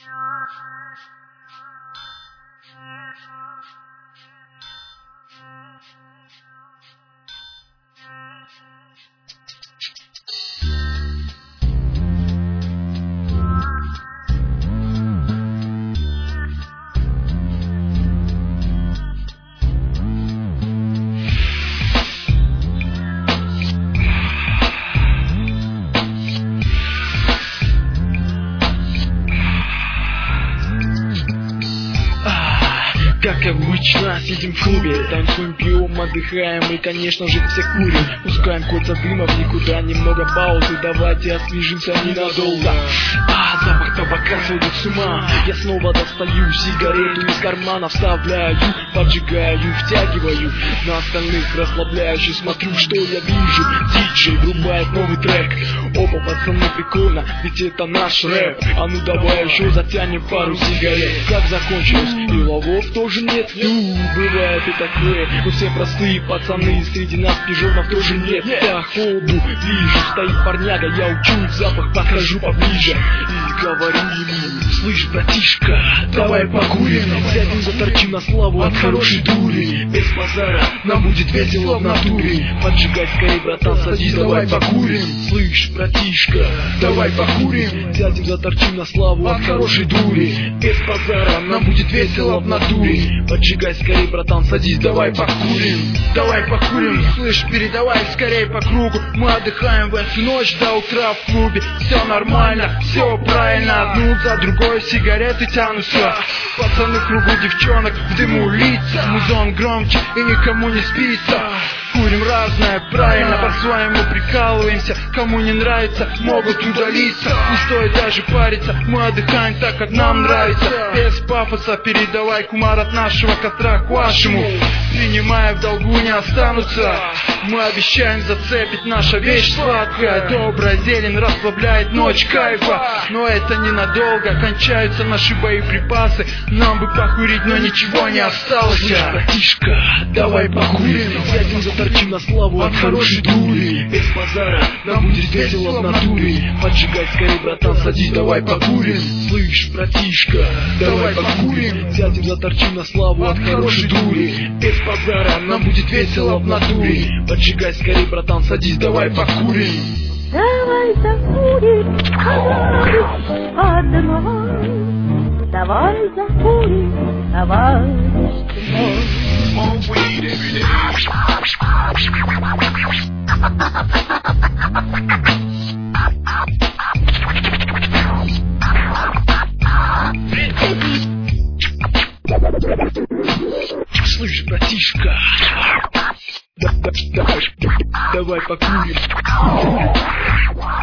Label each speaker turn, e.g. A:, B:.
A: Как обычно, сидим в клубе, танцуем, пьем, отдыхаем и, конечно же, все курим. Пускаем кольца дыма в никуда, немного паузы, давайте освежимся ненадолго. Запах табака сводит с ума. Я снова достаю сигарету из кармана, вставляю, поджигаю, втягиваю. На остальных расслабляюще смотрю, что я вижу. Диджей врубает новый трек. Опа, пацаны, прикольно, ведь это наш рэп. А ну давай еще затянем пару сигарет. Как закончилось? И ловов тоже нет. Бывает и такое. Мы все простые пацаны, среди нас пижонов тоже нет. Походу вижу, стоит парняга, я учусь, запах, подхожу поближе и говорю ему: слышь, братишка, давай покурим, сядем, заторчим на славу от хорошей дури. Без базара, нам будет весело в натуре. Поджигай скорей, братан, садись, давай покурим. Слышь, братишка, давай покурим, сядем, заторчим на славу от хорошей дури. Без базара, нам будет весело в натуре. Поджигай скорей, братан, садись, давай покурим.
B: Давай покурим, слышь, передавай скорей по кругу. Мы отдыхаем в эту ночь до утра в клубе. Все нормально, все правильно, одну за другой сигареты тянутся. Пацаны в кругу девчонок, в дыму лица. Музон громче и никому не спится. Курим разное, правильно, по-своему прикалываемся. Кому не нравится, могут удалиться. Не стоит даже париться, мы отдыхаем так, как нам нравится. Без пафоса передавай, кумар, от нашего костра к вашему. Принимая, в долгу не останутся. Мы обещаем зацепить, наша вещь сладкая. Добрая зелень расслабляет ночь кайфа. Но это ненадолго, кончаются наши боеприпасы. Нам бы покурить, но ничего не осталось.
A: Братишка, давай покурим, сядем, заторчим на славу от хорошей дури. Без базара, нам будет весело в натуре. Поджигай скорей, братан, садись, давай покурим. Слышь, братишка, давай покурим, сядем, заторчим на славу от хорошей дури. Без базара, нам будет весело в натуре. Поджигай скорей, братан, садись, давай покурим.
C: Давай закурим, одной. Давай закурим, товарищ мой.
D: Smoke weed every day.
A: Слышь, братишка, давай покурим.